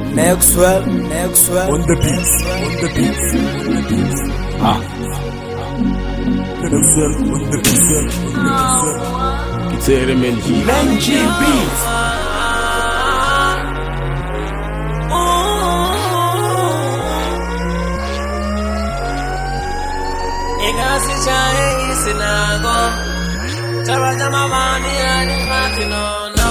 Maxwell, on the beats. Maxwell on the beats. Guitar Menji Beats. Ingasi chae isinago, chama mani ani matino no.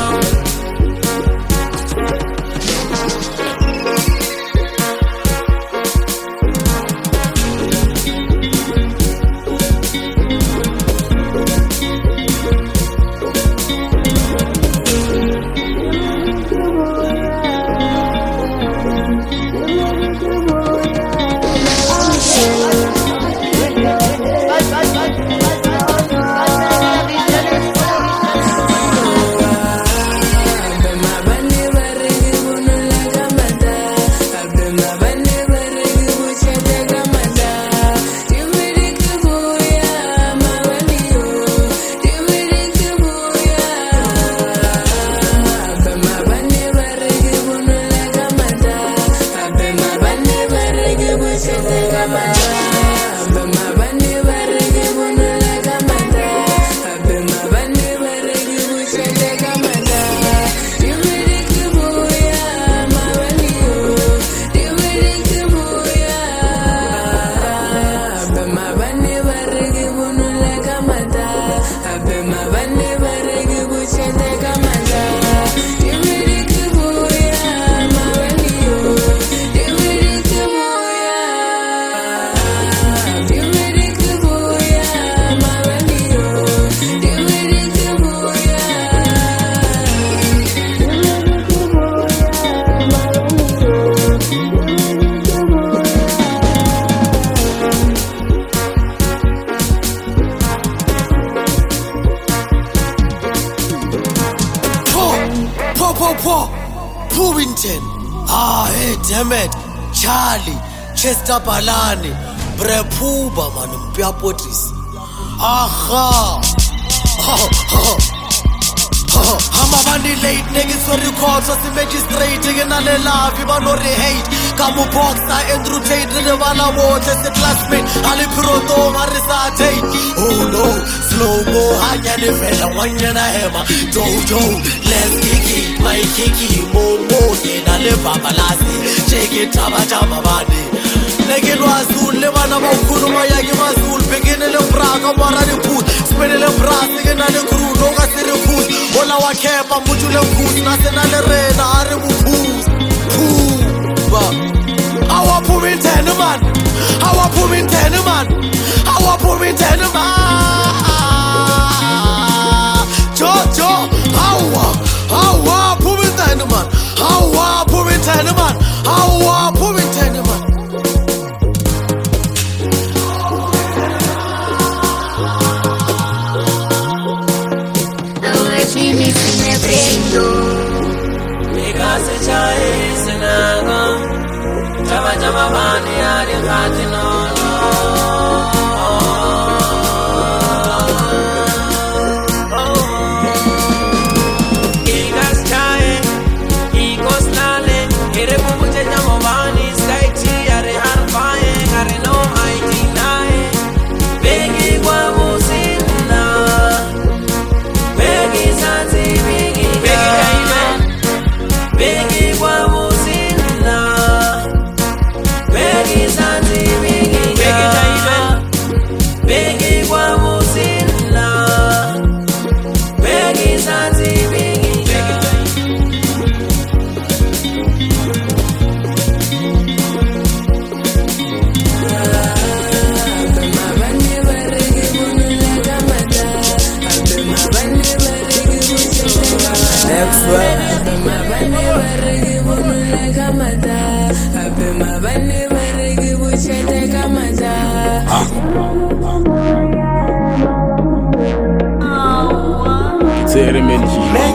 Puvington, hey damn it, Charlie, Chester Balani, Brepuba man, Mpia Potris. Aha, I'm a money late niggas for the court, so the magistrate, and I love you, but not hate. Kamu boxer, Andrew Tate, the Walla War, just a classmate, Ali Proto, Marisa Tate. Oh no, slow mo, I get it, one yana hammer, Jojo, let's kick it, my kicky, Momo, I live Babalasi, take it, Taba Bani. Naked was soon, Levana Kuruma Yagi Mazul, beginning of Praga, Marani Pool, spinning a brass, again, and a crew, no gas in the food, all our camp, and Mutula Food, National Arena, Arabu Foods, our poor tenement, our poor tenement, our poor tenement. Jojo, our poor tenement, our poor tenement, our poor tenement. Chama mani ani matino Igas chae, igos nale, ere bumuche chamo mani saiti are harfae, are no mighty nae, begi kwa musina, begi santi begi kaiwe, begi kwa musina. Begi santi begi kaiwe, begi kwa musina, begi santi begi kaiwe. Guitar